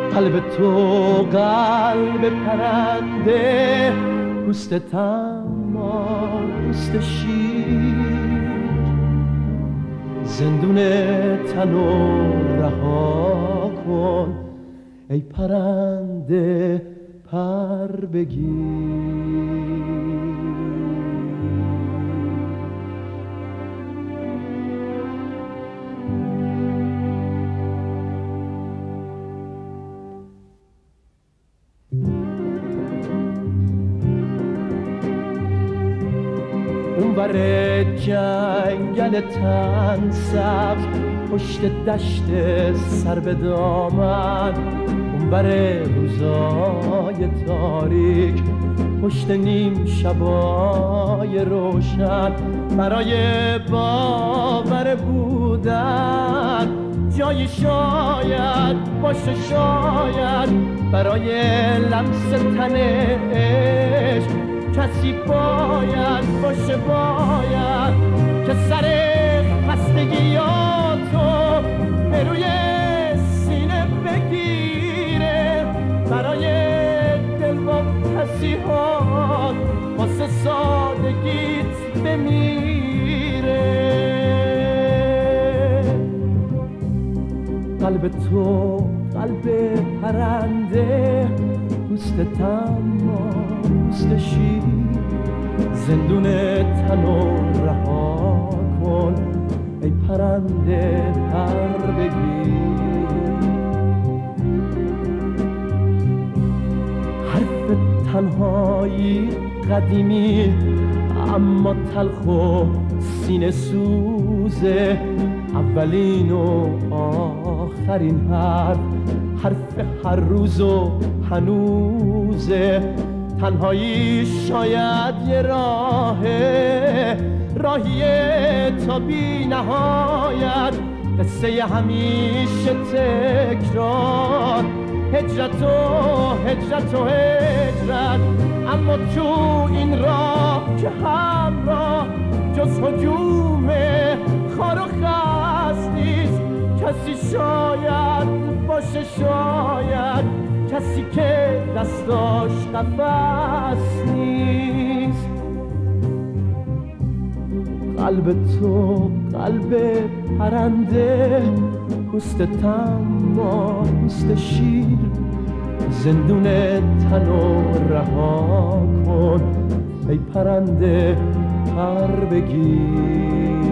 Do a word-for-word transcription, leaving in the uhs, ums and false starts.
قلب تو قلب پرنده، پوست تما پوست شیر، زندون تنو رها کن ای پرنده پر بگیر. اونور جنگل تن سبز پشت دشت سر به دامن، اونور روزای تاریک پشت نیم شبای روشن، برای باور بودن جایی شاید باشه، شاید برای لمس تن عشق کسی باید باشه، باید که سر خستگیاتو به روی سینه بگیره، برای دلواپسی‌هات واسه سادگیت بمیره. قلب تو قلب پرنده، پوست تما پوست شیر، زندون تنو رها کن ای پرنده پر بگیر. حرف تنهایی قدیمی اما تلخ و سینه سوزه، اولین و آخرین حرف حرف هر روز و هنوزه. تنهایی شاید یه راهه، راهیه تا بی نهایت، قصه همیشه تکرار، هجرت و هجرت و هجرت. اما تو این راه که همراه جز هجوم خار و خس نیست کسی، شاید باشه، شاید کسی که دستاش قفس نیست. قلب تو قلب پرنده، پوست تما پوست شیر، زندون تنو رها کن ای پرنده پر بگیر.